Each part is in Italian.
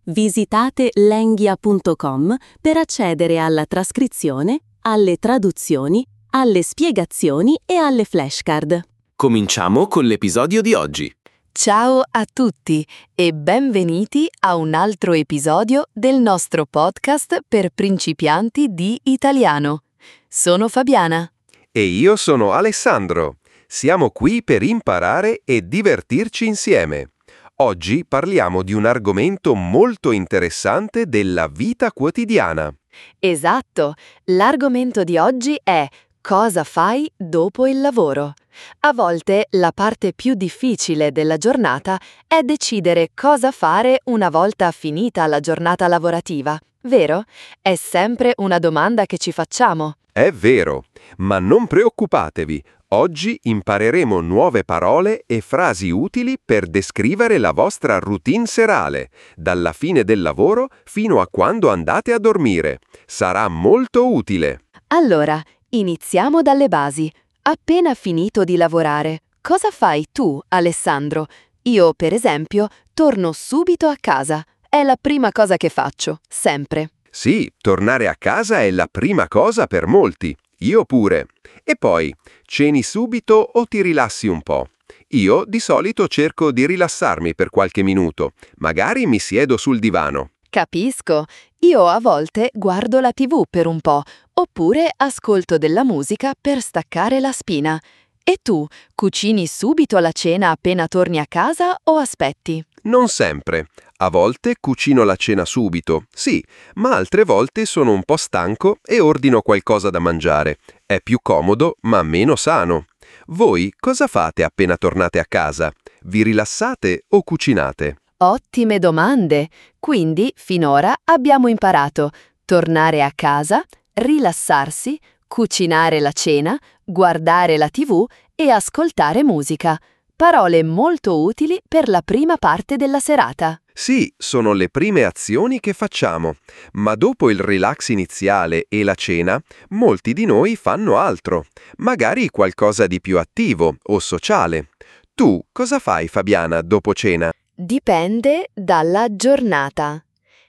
Visitate lenghia.com per accedere alla trascrizione, alle traduzioni, alle spiegazioni e alle flashcard. Cominciamo con l'episodio di oggi. Ciao a tutti e benvenuti a un altro episodio del nostro podcast per principianti di italiano. Sono Fabiana. E io sono Alessandro. Siamo qui per imparare e divertirci insieme. Oggi parliamo di un argomento molto interessante della vita quotidiana. Esatto, l'argomento di oggi è cosa fai dopo il lavoro. A volte la parte più difficile della giornata è decidere cosa fare una volta finita la giornata lavorativa, vero? È sempre una domanda che ci facciamo. È vero, ma non preoccupatevi. Oggi impareremo nuove parole e frasi utili per descrivere la vostra routine serale, dalla fine del lavoro fino a quando andate a dormire. Sarà molto utile. Allora, iniziamo dalle basi. Appena finito di lavorare, cosa fai tu, Alessandro? Io, per esempio, torno subito a casa. È la prima cosa che faccio, sempre. Sì, tornare a casa è la prima cosa per molti. Io pure. E poi, ceni subito o ti rilassi un po'? Io di solito cerco di rilassarmi per qualche minuto. Magari mi siedo sul divano. Capisco. Io a volte guardo la TV per un po', oppure ascolto della musica per staccare la spina. E tu, cucini subito la cena appena torni a casa o aspetti? Non sempre. A volte cucino la cena subito, sì, ma altre volte sono un po' stanco e ordino qualcosa da mangiare. È più comodo, ma meno sano. Voi cosa fate appena tornate a casa? Vi rilassate o cucinate? Ottime domande! Quindi, finora abbiamo imparato tornare a casa, rilassarsi, cucinare la cena, guardare la TV e ascoltare musica. Parole molto utili per la prima parte della serata. Sì, sono le prime azioni che facciamo, ma dopo il relax iniziale e la cena, molti di noi fanno altro, magari qualcosa di più attivo o sociale. Tu cosa fai, Fabiana, dopo cena? Dipende dalla giornata.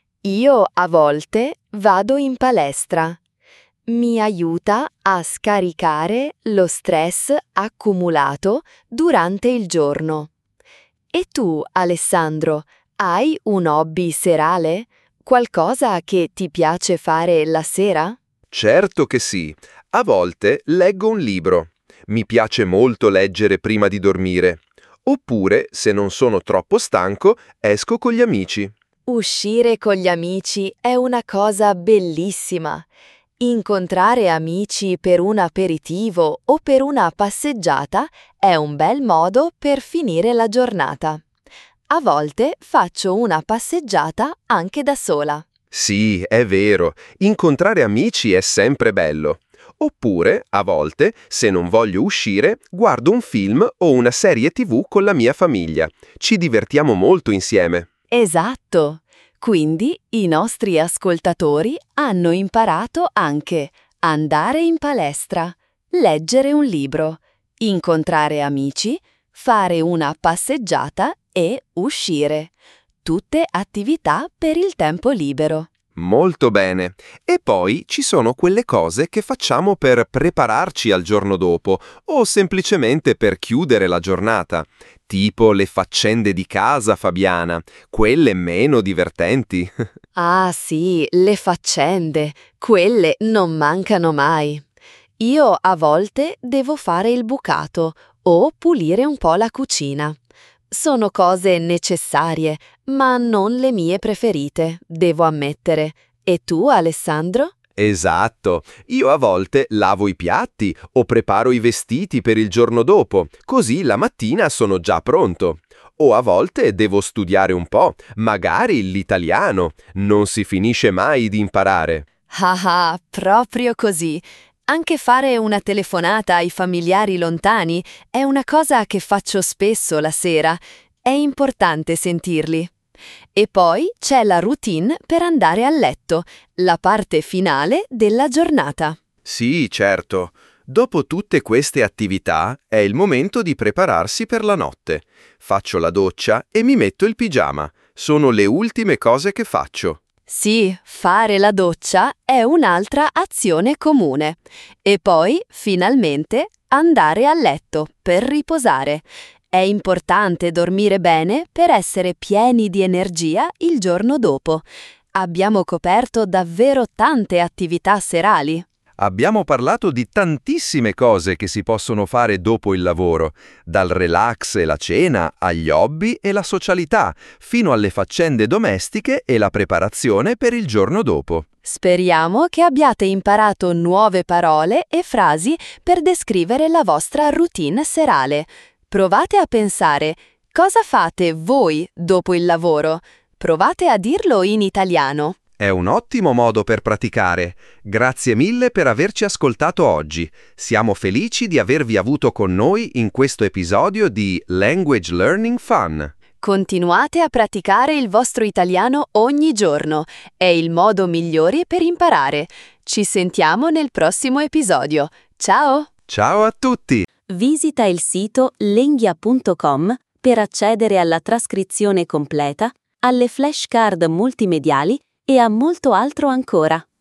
Io a volte vado in palestra. Mi aiuta a scaricare lo stress accumulato durante il giorno. E tu, Alessandro, hai un hobby serale? Qualcosa che ti piace fare la sera? Certo che sì. A volte leggo un libro. Mi piace molto leggere prima di dormire. Oppure, se non sono troppo stanco, esco con gli amici. Uscire con gli amici è una cosa bellissima. Incontrare amici per un aperitivo o per una passeggiata è un bel modo per finire la giornata. A volte faccio una passeggiata anche da sola. Sì, è vero. Incontrare amici è sempre bello. Oppure, a volte, se non voglio uscire, guardo un film o una serie TV con la mia famiglia. Ci divertiamo molto insieme. Esatto! Quindi i nostri ascoltatori hanno imparato anche andare in palestra, leggere un libro, incontrare amici, fare una passeggiata e uscire. Tutte attività per il tempo libero. Molto bene. E poi ci sono quelle cose che facciamo per prepararci al giorno dopo o semplicemente per chiudere la giornata. Tipo le faccende di casa, Fabiana, quelle meno divertenti. Ah sì, le faccende, quelle non mancano mai. Io a volte devo fare il bucato o pulire un po' la cucina. Sono cose necessarie, ma non le mie preferite, devo ammettere. E tu, Alessandro? Esatto. Io a volte lavo i piatti o preparo i vestiti per il giorno dopo, così la mattina sono già pronto. O a volte devo studiare un po', magari l'italiano. Non si finisce mai di imparare. Ah, proprio così. Anche fare una telefonata ai familiari lontani è una cosa che faccio spesso la sera. È importante sentirli. E poi c'è la routine per andare a letto, la parte finale della giornata. Sì, certo. Dopo tutte queste attività è il momento di prepararsi per la notte. Faccio la doccia e mi metto il pigiama. Sono le ultime cose che faccio. Sì, fare la doccia è un'altra azione comune. E poi, finalmente, andare a letto per riposare. È importante dormire bene per essere pieni di energia il giorno dopo. Abbiamo coperto davvero tante attività serali. Abbiamo parlato di tantissime cose che si possono fare dopo il lavoro, dal relax e la cena, agli hobby e la socialità, fino alle faccende domestiche e la preparazione per il giorno dopo. Speriamo che abbiate imparato nuove parole e frasi per descrivere la vostra routine serale. Provate a pensare, cosa fate voi dopo il lavoro? Provate a dirlo in italiano. È un ottimo modo per praticare. Grazie mille per averci ascoltato oggi. Siamo felici di avervi avuto con noi in questo episodio di Language Learning Fun. Continuate a praticare il vostro italiano ogni giorno. È il modo migliore per imparare. Ci sentiamo nel prossimo episodio. Ciao! Ciao a tutti! Visita il sito lenghia.com per accedere alla trascrizione completa, alle flashcard multimediali e a molto altro ancora.